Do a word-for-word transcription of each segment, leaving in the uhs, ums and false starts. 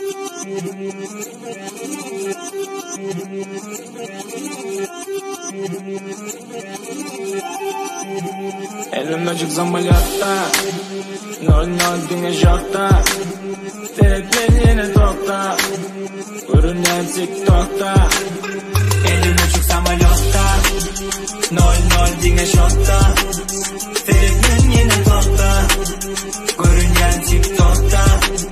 Elim açık samolyotta, nol nol dinle şokta. Telefonun yine tokta, görünen TikTok'ta. Elim açık samolyotta, nol nol dinle şokta. Telefonun yine tokta, görünen TikTok'ta.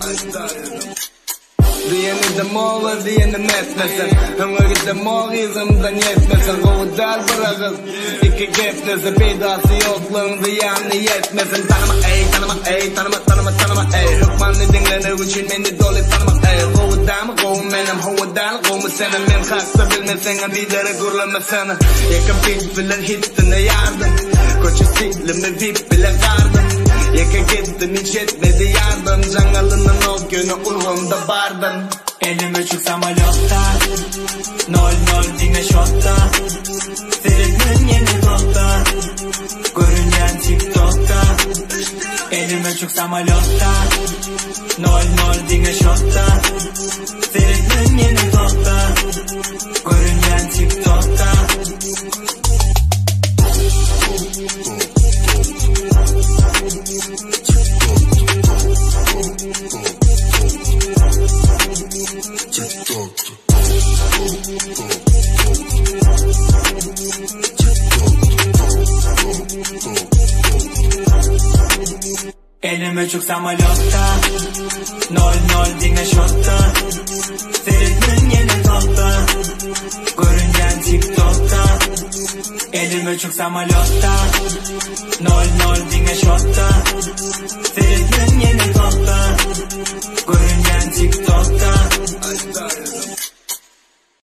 Diyeni de moğla diyenim etmesin, Hıngı de moğ izimden yetmesin. Kovudal bırakız iki gepnesi, Pidası yokluğun ziyanı yetmesin. Tanıma ey, tanıma ey, tanıma tanıma tanıma ey. Hükmanlı dinlenir için beni dolu tanıma ey. Kovudamı kovum benim, hovudal kovumu senin. Men kalksa bilmesin, bidere kurulamasını. Yakın pil filan hittine yardım, Koçu siklimi vip bile kardım. Yaka gittim hiç yetmedi yardım, Cangalının o günü uyumda bardım. Elim açık samolyotta, nol nol dinle şokta. Telefonun yeni tokta, görünen TikTok'ta. Elim açık samolyotta, nol nol dinle şokta. Telefonun yeni tokta, görünen TikTok'ta. Elim açık samolyotta, nol nol dinle şokta. Telefonun yeni tokta, görünen TikTok'ta. Elim açık samolyotta, nol nol dinle şokta.